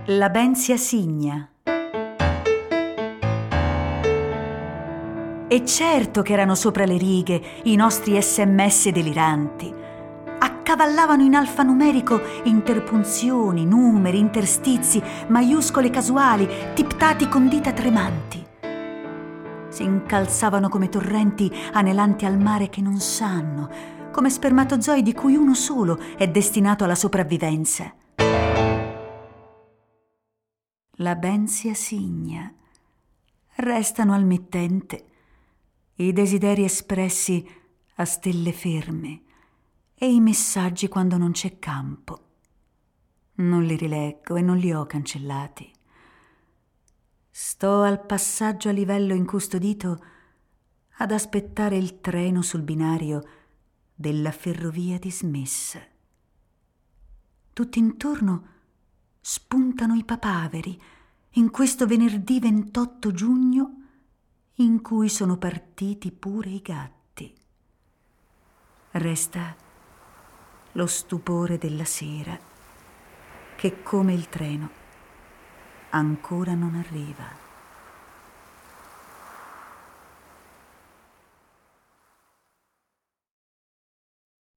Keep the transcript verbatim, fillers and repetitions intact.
La Benzia Signa. E certo che erano sopra le righe i nostri sms deliranti. Accavallavano in alfanumerico interpunzioni, numeri, interstizi, maiuscole casuali, tiptati con dita tremanti. Si incalzavano come torrenti anelanti al mare che non sanno, come spermatozoi di cui uno solo è destinato alla sopravvivenza. La Benzia Signa. Restano al mittente i desideri espressi a stelle ferme e i messaggi quando non c'è campo. Non li rileggo e non li ho cancellati. Sto al passaggio a livello incustodito ad aspettare il treno sul binario della ferrovia dismessa. Tutt'intorno spuntano i papaveri in questo venerdì ventotto giugno in cui sono partiti pure i gatti. Resta lo stupore della sera che, come il treno, ancora non arriva.